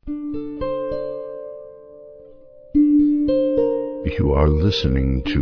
You are listening to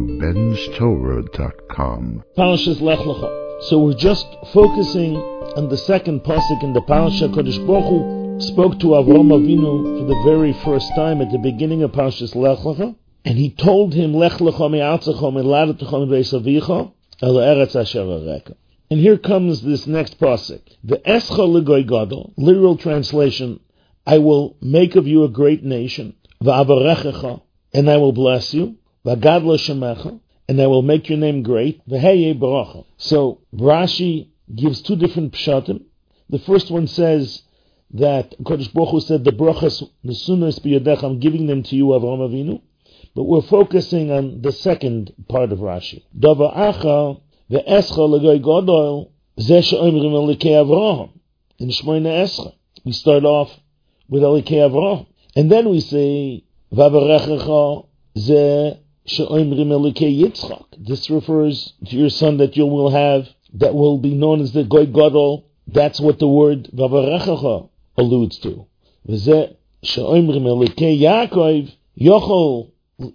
benstorah.com. Parashas Lech Lecha. So we're just focusing on the second pasuk in the parasha. Kodesh Baruch Hu spoke to Avraham Avinu for the very first time at the beginning of Parashas Lech Lecha, and he told him, Lech Lecha mi'artzecha mi'ladetecha mi'beis avicha el eretz asher areka. And here comes this next pasuk. Ve'escha l'goy gadol, literal translation, I will make of you a great nation. Va'avarechecha, and I will bless you. V'gadla shemecha, and I will make your name great. V'heye baracha. So Rashi gives two different pshatim. The first one says that Kodesh Baruch Hu said, the brachas nesunos b'yadecha, I'm giving them to you, Avraham Avinu. But we're focusing on the second part of Rashi. Davar acha ve'escha l'goy gadol zeh she'omrim elikei Avraham. In Shmoyne Escha, we start off with elikei Avraham, and then we say v'avarechecha zeh she'omrim elikei Yitzchak. This refers to your son that you will have, that will be known as the Goy Gadol. That's what the word v'avarechecha alludes to. V'zeh she'omrim elikei Yaakov yochol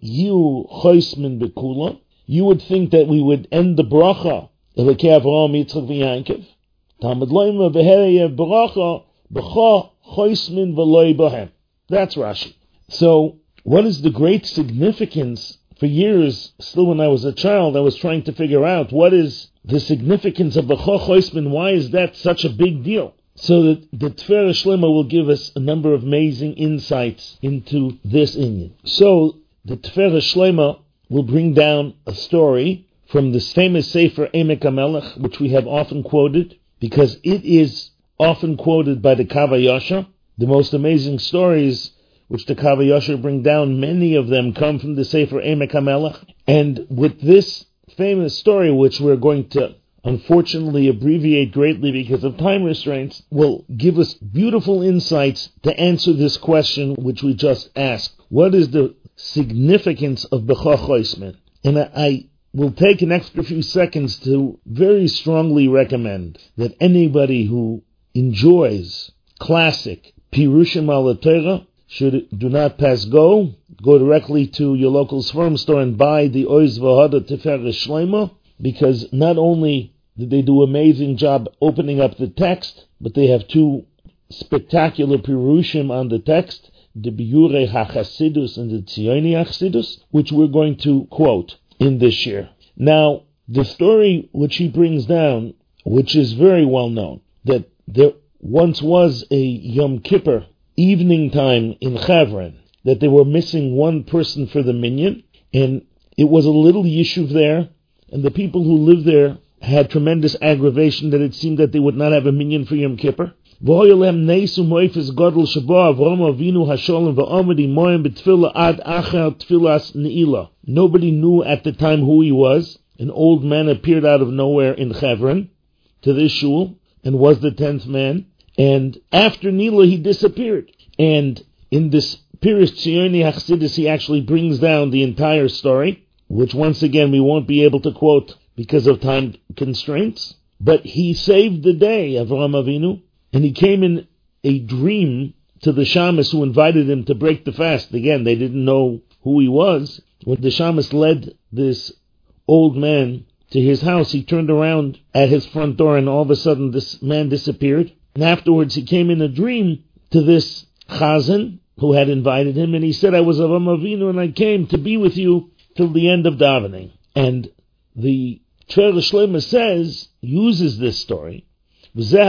you choismin bekula. You would think that we would end the bracha elikei Avraham Yitzchak v'Yankov. Talmud loyma v'hereye bracha b'cha choismin v'loy bahem. That's Rashi. So, what is the great significance? For years, still when I was a child, I was trying to figure out what is the significance of b'cha choismin. Why is that such a big deal? So that the Tefera Shlema will give us a number of amazing insights into this inyan. So, the Tefera Shlema will bring down a story from this famous Sefer Emek HaMelech, which we have often quoted, because it is often quoted by the Kavayasha. The most amazing stories which the Kavayasha bring down, many of them come from the Sefer Emek HaMelech. And with this famous story, which we're going to unfortunately abbreviate greatly because of time restraints, will give us beautiful insights to answer this question which we just asked. What is the significance of b'cha choismin? And I will take an extra few seconds to very strongly recommend that anybody who enjoys classic Pirushim al Torah do not pass go. Go directly to your local Sforim store and buy the Oz V'Hada Tefera Shlema, because not only did they do an amazing job opening up the text, but they have two spectacular Pirushim on the text, the Biurei HaChasidus and the Tzioni HaChasidus, which we're going to quote in this year. Now, the story which he brings down, which is very well known, that there once was a Yom Kippur evening time in Chavran, that they were missing one person for the minyan, and it was a little yishuv there, and the people who lived there had tremendous aggravation that it seemed that they would not have a minyan for Yom Kippur. Nobody knew at the time who he was. An old man appeared out of nowhere in Chevron to this shul and was the 10th man. And after Nila, he disappeared. And in this Pirush Tzioni HaChasidus, he actually brings down the entire story, which once again we won't be able to quote because of time constraints. But he saved the day, Avraham Avinu. And he came in a dream to the shamus who invited him to break the fast. Again, they didn't know who he was. When the shamus led this old man to his house, he turned around at his front door and all of a sudden this man disappeared. And afterwards he came in a dream to this chazan who had invited him, and he said, I was Avraham Avinu and I came to be with you till the end of davening. And the Tefera Shlema uses this story. So the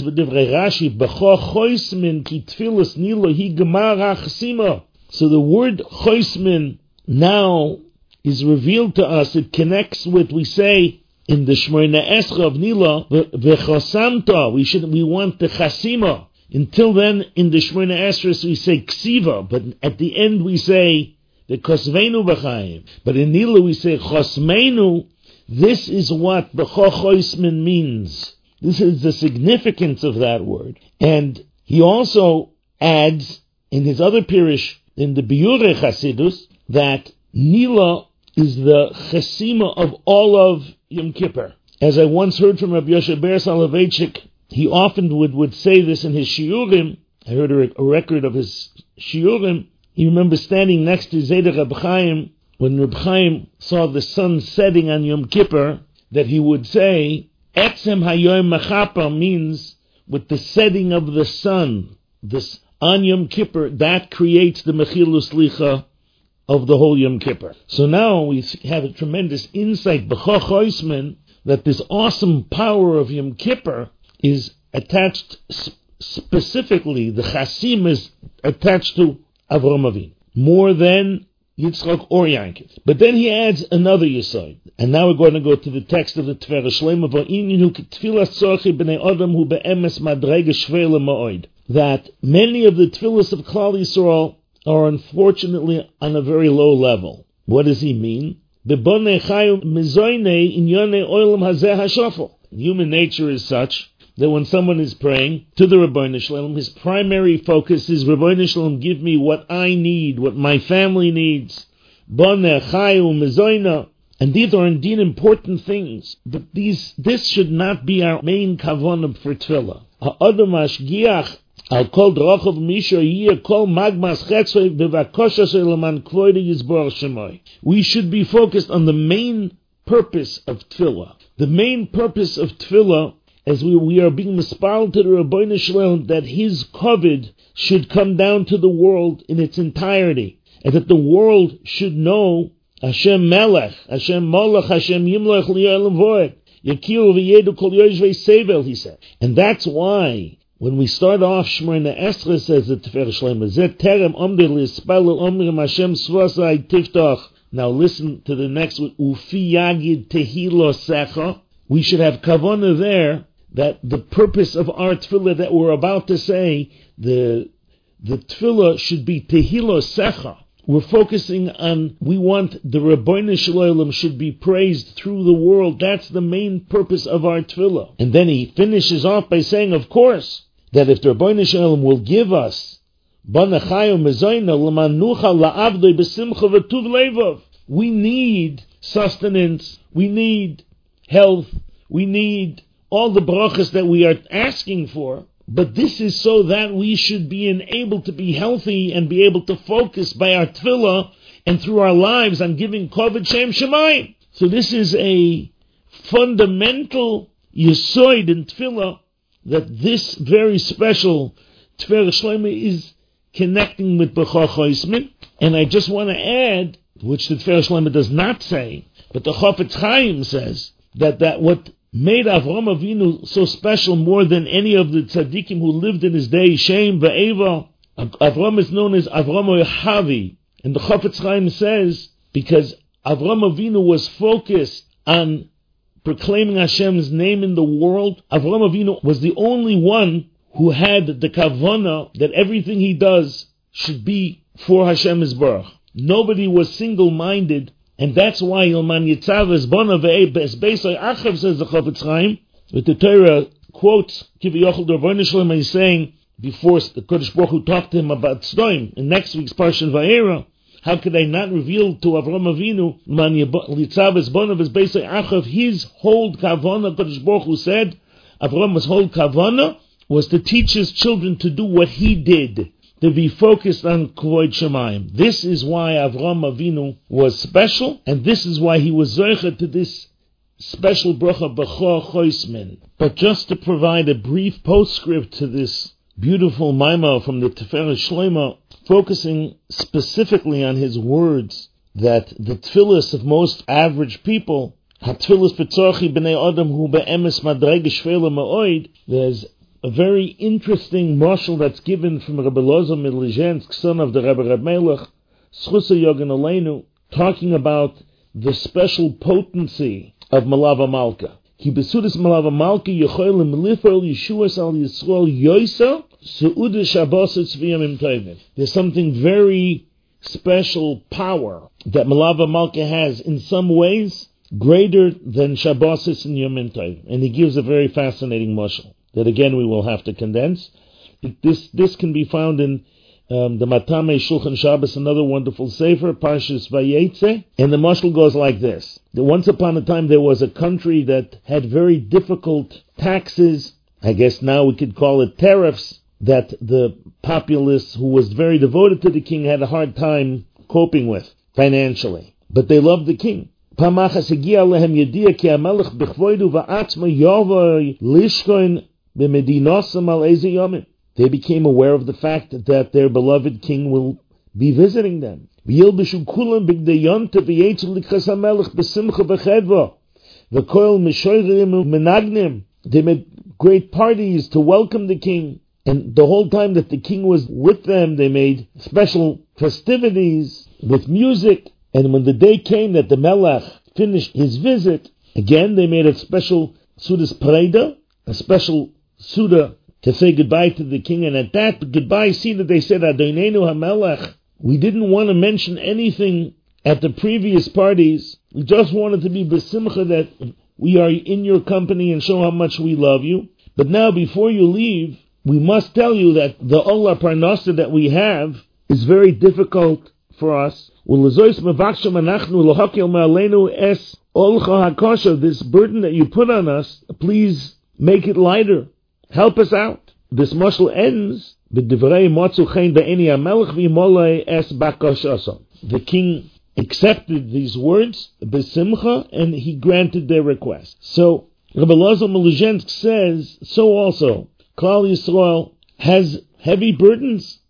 word choismin now is revealed to us. It connects with, we say in the Shmoyne Escha of Nila, v'chosamta, we want the chasima. Until then, in the Shmoyne Esrei we say ksiva, but at the end we say the kosveinu b'chaim. But in Nila we say chosmeinu. This is what b'cha choismin means. This is the significance of that word. And he also adds in his other Pirush, in the Biurei Chasidus, that Nila is the chesima of all of Yom Kippur. As I once heard from Rabbi Yoshe Ber Soloveitchik, he often would say this in his shiurim, I heard a record of his shiurim. He remembers standing next to Zeder Reb Chaim when Reb Chaim saw the sun setting on Yom Kippur, that he would say, Etzem Hayoim Machapa means with the setting of the sun, this on Yom Kippur, that creates the Mechilus Licha of the whole Yom Kippur. So now we have a tremendous insight, B'choch Oisman, that this awesome power of Yom Kippur is attached specifically, the Chasim is attached to Avraham Avinu, more than Yitzchak or Yankov. But then he adds another Yesod. And now we're going to go to the text of the Tefillah Shlema, that many of the Tefillahs of Klal Yisrael are unfortunately on a very low level. What does he mean? Human nature is such that when someone is praying to the Rebbeinu Shalom, his primary focus is, Rebbeinu Shalom, give me what I need, what my family needs. And these are indeed important things, but this should not be our main kavanah for tefillah. We should be focused on the main purpose of tefillah. The main purpose of tefillah, as we are being mispal to the Rebbeinu Shalom, that his kavod should come down to the world in its entirety, and that the world should know Hashem Melech, Hashem Molech, Hashem Yimloch Li'olam Voed, Yakiru v'yedu kol yoshvei sevel, he said. And that's why, when we start off, Shemona Esra says the Tefillah Shlema, Zet terem omdir li'spalel omrim Hashem svasai tiftach. Now listen to the next one, Ufi yagid tehilo secha. We should have kavanah there, that the purpose of our tefillah that we're about to say, the tefillah should be tehilo secha. We're focusing on, we want the Rebbeinu Shalom should be praised through the world. That's the main purpose of our tefillah. And then he finishes off by saying, of course, that if the Rebbeinu Shalom will give us, we need sustenance, we need health, we need all the brachas that we are asking for. But this is so that we should be able to be healthy and be able to focus by our tefillah and through our lives on giving kavod shem shemayim. So this is a fundamental yesod in tefillah, that this very special Tefillah Shlema is connecting with B'choch Oisman. And I just want to add, which the Tefillah Shlema does not say, but the Chafetz Chaim says, that what made Avraham Avinu so special more than any of the tzaddikim who lived in his day, Shem Va'eva, Avraham is known as Avraham Ohavi. And the Chafetz Chaim says, because Avraham Avinu was focused on proclaiming Hashem's name in the world, Avraham Avinu was the only one who had the kavanah that everything he does should be for Hashem Yisbarach. Nobody was single-minded. And that's why Ilman Yitzav es Bona ve'es Beisai Achav, says the Chafetz Chaim, with the Torah quotes Kiviyachol the Rebbeinu Shalom, he's saying, before the Kodesh Baruch Hu talked to him about Tzdoim, in next week's Parshat Vayera, how could I not reveal to Avraham Avinu, Man Yitzav es Bona ve'es Beisai Achav, his whole kavanah, Kodesh Baruch Hu said, Avraham's whole kavanah was to teach his children to do what he did, to be focused on Kvod Shemayim. This is why Avraham Avinu was special, and this is why he was zoicha to this special bracha B'choch Oisman. But just to provide a brief postscript to this beautiful maimah from the Tefillah Shlema, focusing specifically on his words, that the tefillahs of most average people, ha-tefillahs b'tzorchi b'nei adam hu be'emes madrege shvela ma'oid, there's a very interesting marshal that's given from Rabbi Loza Midlizhensk, son of the Rebbe Reb Melech, Schusa Yogan Aleinu, talking about the special potency of Malava Malka. Ki besudis Malava Malka yecholim lifol Yeshuas al Yisrael yoisa seuda Shabbos tzviyamim tovim. There's something very special power that Malava Malka has, in some ways greater than Shabbos and Yomim Tovim. And he gives a very fascinating marshal that again we will have to condense. This can be found in the Matame Shulchan Shabbos, another wonderful sefer, Parshas Vayetze. And the mashal goes like this: that once upon a time there was a country that had very difficult taxes, I guess now we could call it tariffs, that the populace who was very devoted to the king had a hard time coping with financially. But they loved the king. They became aware of the fact that their beloved king will be visiting them. They made great parties to welcome the king. And the whole time that the king was with them, they made special festivities with music. And when the day came that the Melech finished his visit, again they made a special Sudas Preda, a special Suda to say goodbye to the king. And at that goodbye Sida they said, Adonenu HaMelech. We didn't want to mention anything at the previous parties. We just wanted to be besimcha that we are in your company and show how much we love you. But now before you leave, we must tell you that the Ola Parnasa that we have is very difficult for us. This burden that you put on us, please make it lighter. Help us out. This mashal ends. The king accepted these words, besimcha, and he granted their request. So Rabbi Elazar Meluzhensk says, so also, Klal Yisrael has heavy burdens.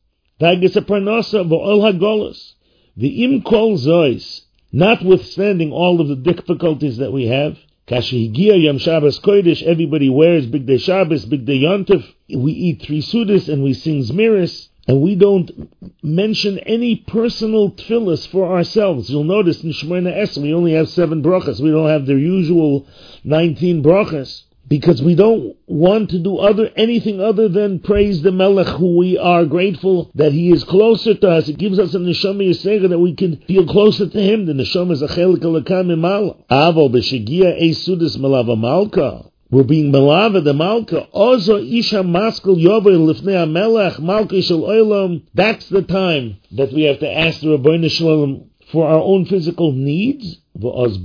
V'im kol zois, notwithstanding all of the difficulties that we have, Kashihigia Yom Shabbos Kodesh, everybody wears Bigdei Shabbos, Bigdei Yontif, we eat 3 Sudas and we sing Zmiris, and we don't mention any personal tefillas for ourselves. You'll notice in Shemoneh Esrei we only have 7 brachas. We don't have their usual 19 brachas, because we don't want to do anything other than praise the Melech, who we are grateful that he is closer to us. It gives us a neshama yisera that we can feel closer to him. The neshama is a chelik alakam imala. Avo b'shegia eisudas malava malka. We're being malava the malka. Ozo isha maskal yovel lifnei hamelech malka shel olam. That's the time that we have to ask the Rabbeinu Shalom for our own physical needs. So this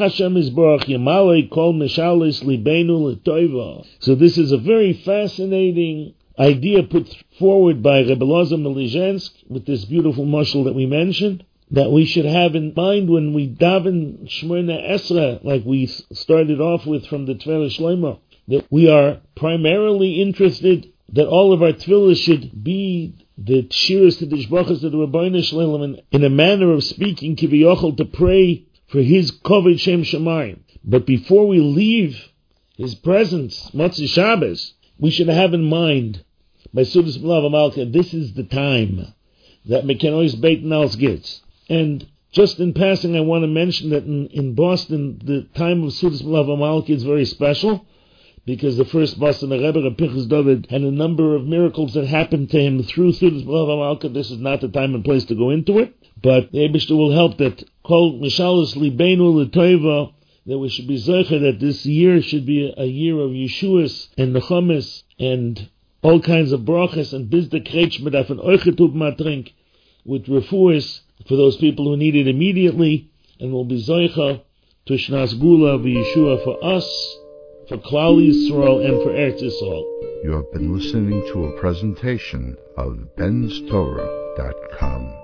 is a very fascinating idea put forward by Rebbe Elazar Meluzhensk with this beautiful mashal that we mentioned, that we should have in mind when we daven Shemoneh Esrei, like we started off with from the Tefillah Shlomo, that we are primarily interested that all of our tefillah should be the shiras to the shbachas of the Rabbeinu Shalom in a manner of speaking, kiviyochel, to pray for his kovod Shem Shamayim. But before we leave his presence, Motzei Shabbos, we should have in mind, by Sudas Malava Malka, this is the time that Mekenois Beit Nals gets. And just in passing, I want to mention that in Boston, the time of Sudas Malava Malka is very special, because the first Boston Rebbe, Pinchas David, had a number of miracles that happened to him through Sudas Malava Malka. This is not the time and place to go into it, but the Eibishter will help that Kol Mishalos Libeinu L'Toiva, that we should be zeicher that this year should be a year of Yeshuas and Nechamis and all kinds of brachas, and bizde kretsch mit afen euchetub matrink with refuas for those people who need it immediately, and will be zeicher to Shnas Gula v'Yeshua for us, for Klal Yisrael, and for Eretz Yisrael. You have been listening to a presentation of benstorah.com.